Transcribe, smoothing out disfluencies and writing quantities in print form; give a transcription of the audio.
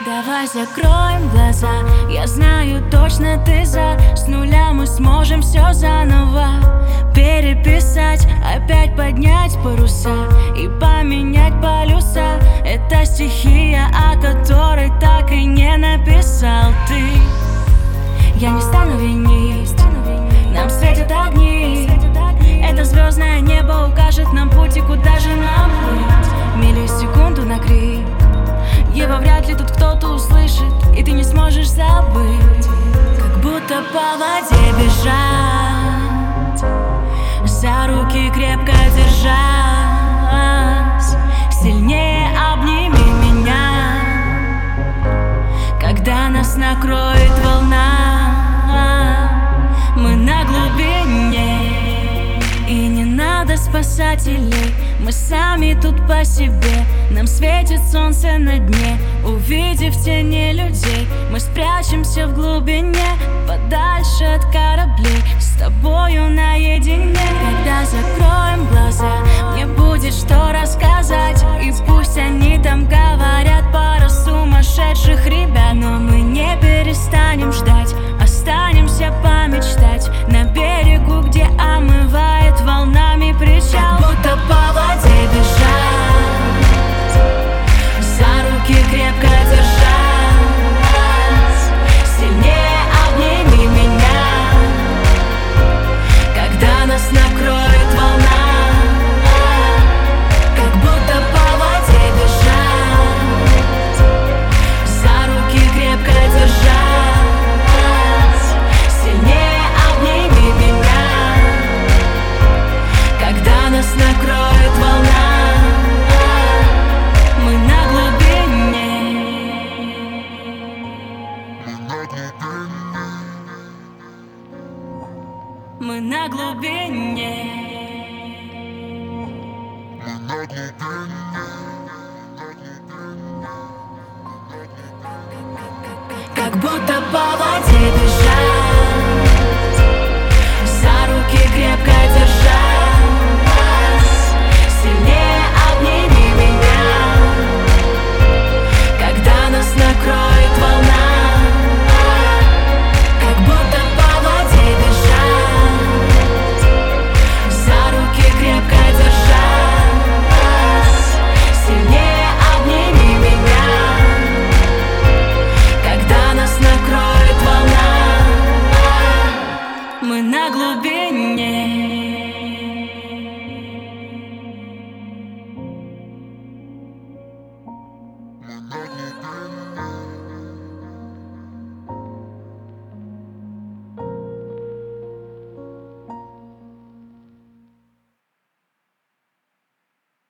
Давай закроем глаза, я знаю точно ты за. С нуля мы сможем все заново переписать, опять поднять паруса и поменять полюса. Это стихия, о которой так и не написал ты. Я не стану винить, нам светят огни. Это звездное небо укажет нам путь и куда же нам быть. Миллисекунду на крик, его вряд ли тут кто-то услышит, и ты не сможешь забыть. Как будто по воде бежать, за руки крепко держась. Сильнее обними меня, когда нас накроет волна. Мы на глубине, и не надо спасателей. Мы сами тут по себе, нам светит солнце на дне. Увидев тени людей, мы спрячемся в глубине, подальше от кораблей, с тобою наедине. Когда закроем глаза, мне будет что рассказать. И пусть они там говорят пару сумасшедших ребят, но мы не перестанем ждать, останемся помечтать на берегу, где омывает волнами причал. Будто по воде бежать, за руки крепко держась. Сильнее обними меня, когда нас накроет волна. Как будто по воде бежать, за руки крепко держась. Сильнее обними меня, когда нас накроет волна. Мы на глубине, мы на глубине. Как будто по воде бежать, за руки крепко держась. Сильнее обними меня, когда нас накроет волна. Как будто по воде бежать, за руки крепко держась. Сильнее обними меня, когда нас накроет волна. Мы на глубине.